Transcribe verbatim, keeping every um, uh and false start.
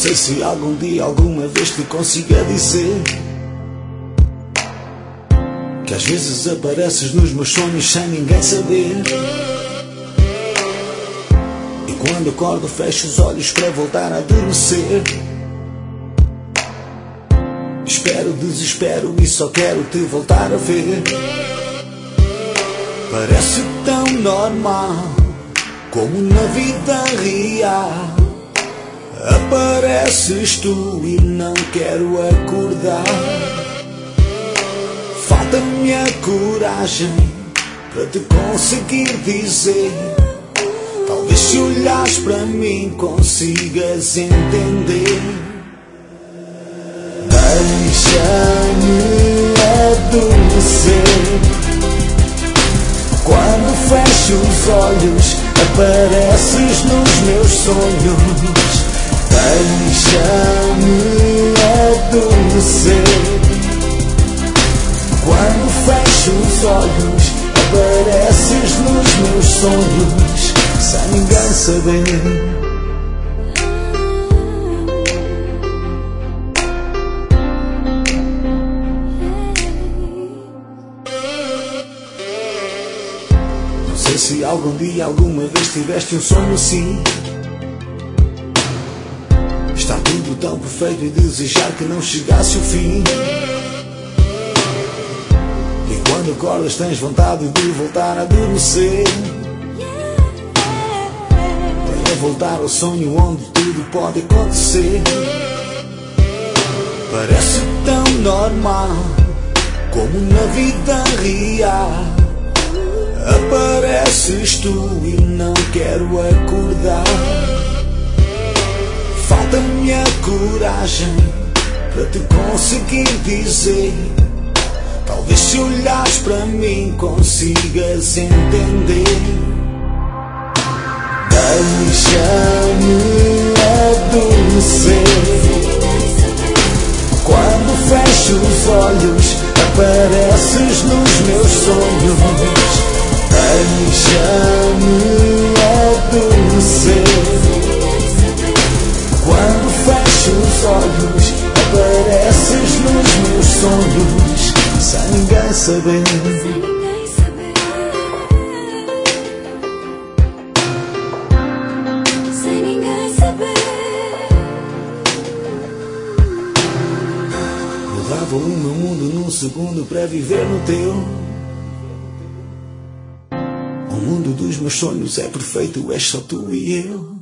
sei se algum dia, alguma vez te consiga dizer que às vezes apareces nos meus sonhos sem ninguém saber. E quando acordo fecho os olhos para voltar a adormecer. Espero, desespero e só quero te voltar a ver. Parece tão normal como na vida real. Apareces tu e não quero acordar. Falta-me a coragem para te conseguir dizer. Talvez se olhares para mim consigas entender. Deixa-me adormecer. Quando fecho os olhos apareces nos meus sonhos. Deixa-me adormecer. Quando fecho os olhos apareces nos meus sonhos sem ninguém saber. Não sei se algum dia, alguma vez tiveste um sonho assim. Está tudo tão perfeito e desejar que não chegasse o fim. E quando acordas tens vontade de voltar a adormecer, para voltar ao sonho onde tudo pode acontecer. Parece tão normal como na vida real. Apareces tu e não quero acordar. Falta-me a coragem para te conseguir dizer. Talvez se olhares para mim consigas entender. Deixa-me adormecer. Quando fecho os olhos apareces nos meus sonhos. Deixa-me adormecer. Quando fecho os olhos apareces nos meus sonhos sem ninguém saber. Sem ninguém saber. Mudava o meu mundo num segundo para viver no teu. O mundo dos meus sonhos é perfeito, és só tu e eu.